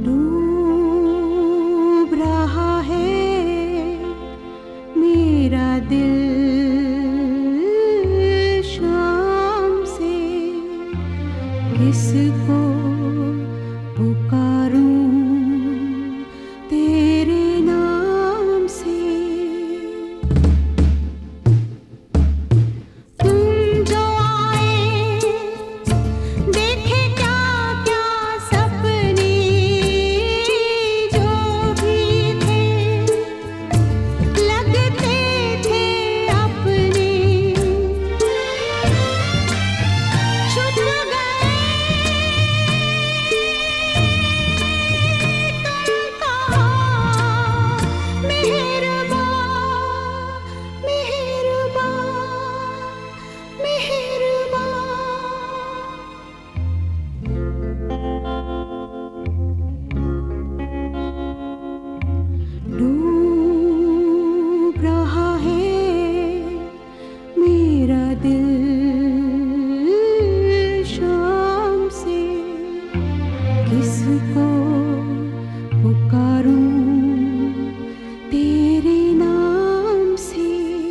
डूब रहा है मेरा दिल शाम से, किसको पुकारूं तेरे नाम से। तुम जो आए देखे क्या क्या सपने जो भी थे, लगते थे अपने, छुप गए तुम कहाँ मेहरबान मेहरबान मेहरबान। डूब रहा है मेरा दिल शाम से, किसको पुकारूं तेरे नाम से।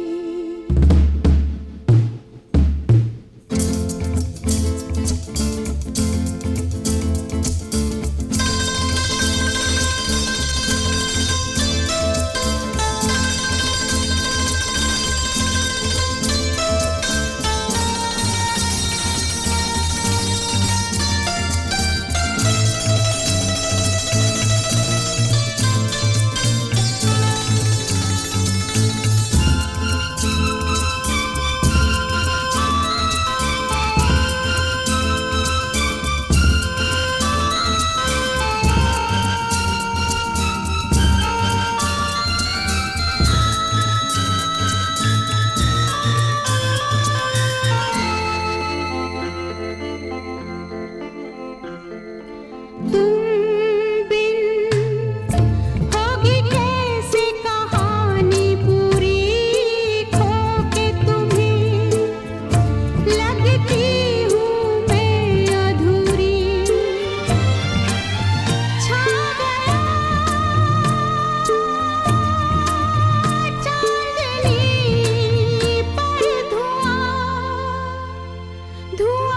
तुम बिन होगी कैसे कहानी पूरी, खो के तुम्हें लगती हूँ मैं अधूरी। छा गया चांदनी पर धुआं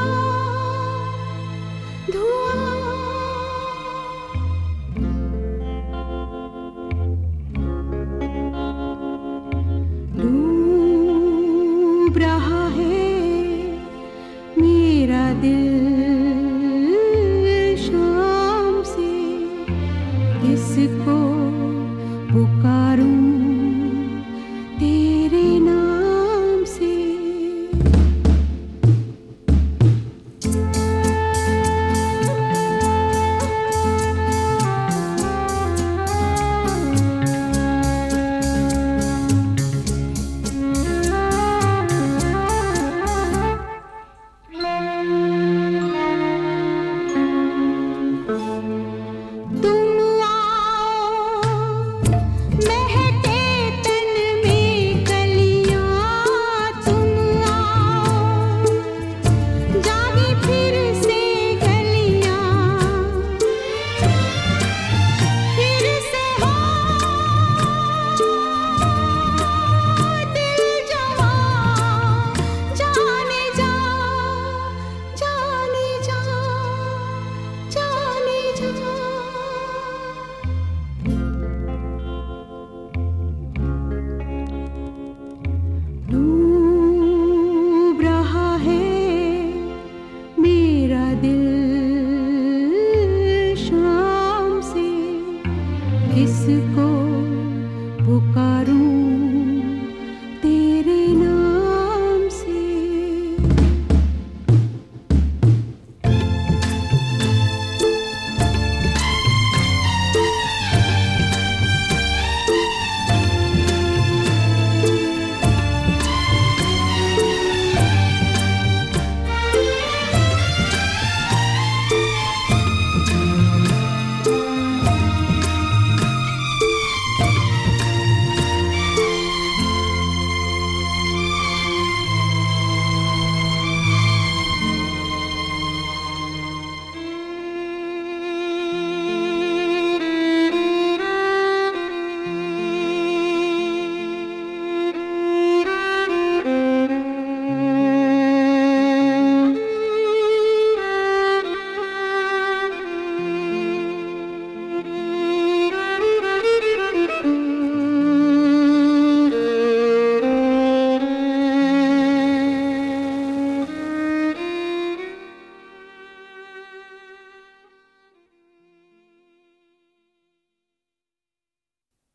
धुआं धुआं। डूब रहा है मेरा दिल शाम से, किसको पुकारूं तेरे नाम से। तुम आओ महके तन में कलियां, तुम आओ जागी फिर से गलियां, फिर से हो दिल जवां, जाने जा जाने जा जाने जा। डूब रहा है मेरा दिल शाम से, किसको